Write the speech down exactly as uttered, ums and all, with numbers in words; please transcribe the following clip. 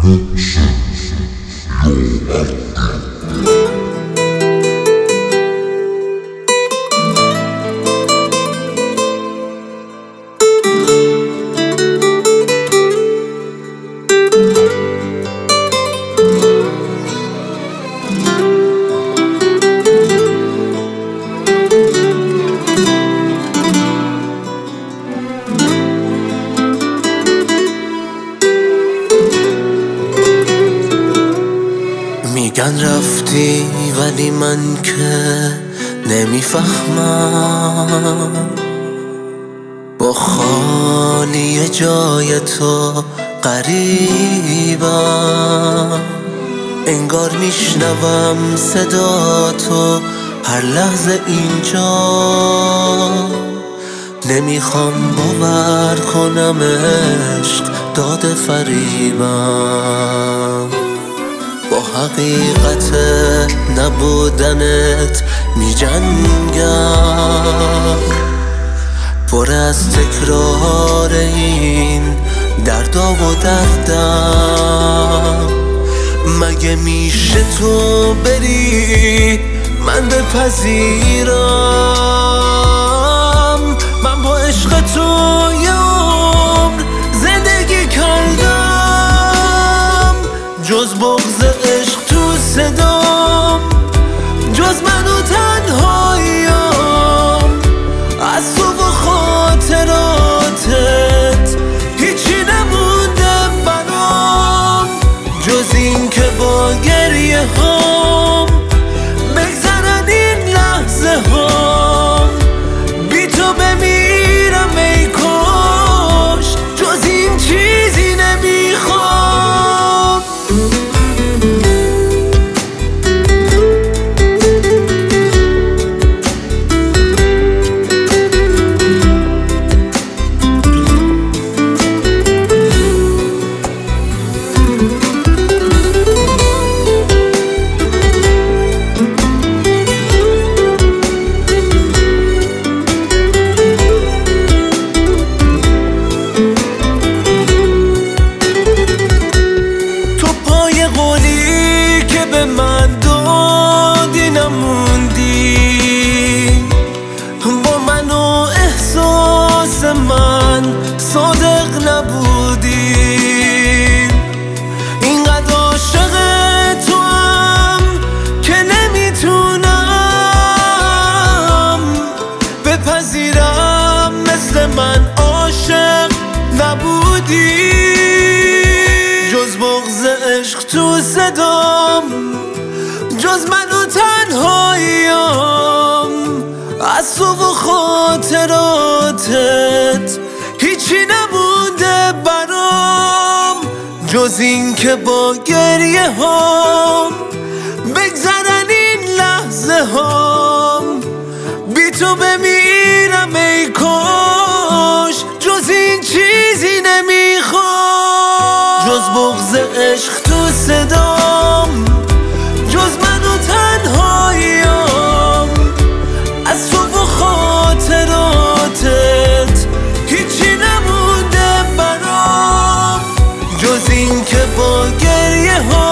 میگن رفتی ولی من که نمیفهمم، با خالی جای تو غریبم. انگار میشنوم صدا تو هر لحظه اینجا، نمیخوام باور کنم عشق داده فریبم. با حقیقت نبودنت میجنگم، پر از تکرار این دردا و دردم. مگه میشه تو بری من بپذیرم؟ من با عشق تو یه عمر زندگی کردم، جز بغض عشق تو صدام، جز من و تنهاییم. از تو و خاطراتت هیچی نمونده برام، جز این که با گریه هام بگذرن این لحظه هام. بی تو بمیرم ای کاش، جز این چیزی نمیخوام. من صادق نبودی، اینقدر عاشق تو هم که نمیتونم بپذیرم مثل من عاشق نبودی. جز بغض عشق تو صدام، جز من و تنهاییم. از تو و خاطراتت هیچی نمونده برام، جز این که با گریه هام بگذرن این لحظه هام. بی تو بمیرم ای کاش، جز این چیزی نمیخوام. جز بغض عشق تو صدام، جز من و تنهاییم. از تو و خاطراتت هیچی نمونده برام، جز این که با گریه ها